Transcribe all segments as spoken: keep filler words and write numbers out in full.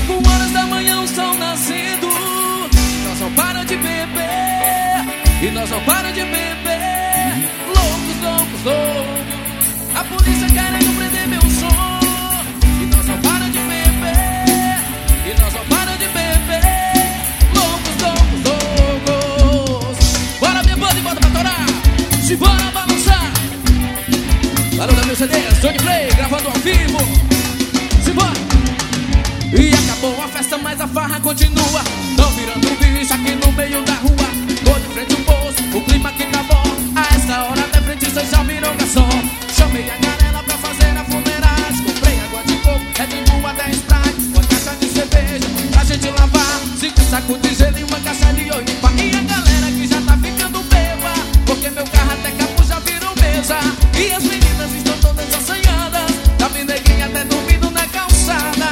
Cinco horas da manhã o sol nascendo, nós não para de beber, e nós não para de beber. Loucos, loucos, loucos, a polícia querendo prender meu som. E nós não para de beber, e nós não para de beber. Loucos, loucos, loucos. Bora minha banda e bota pra torar, se bora balançar. Barulho da meu C D, Sony Play, gravando ao vivo. Se bora. E acabou a festa, mas a farra continua. Tô virando um bicho aqui no meio da rua. Tô de frente ao poço, o clima aqui tá bom. A essa hora até frente cê já virou garçom. Chamei a galera pra fazer a funerária. Comprei água de coco, Red Bull até Sprite, uma caixa de cerveja pra gente lavar, cinco sacos de gelo e uma caixa de oipa. E a galera que já tá ficando beba, porque meu carro até capu já virou mesa. E as meninas estão todas assanhadas, tá vendo neguinha até dormindo na calçada.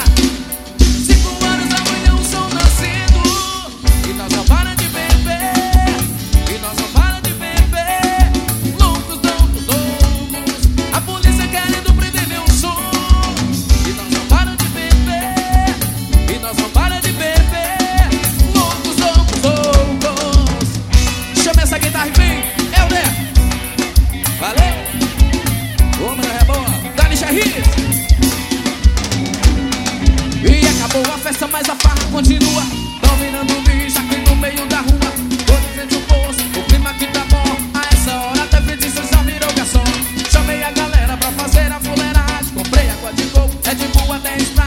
E acabou a festa, mas a farra continua. Tô virando um bicho aqui no meio da rua. Tô de frente ao poço, o clima aqui tá bom. A essa hora até frente cê já virou garçom. Chamei a galera pra fazer a fuleiragem. Comprei água de coco, Red Bull até Sprite,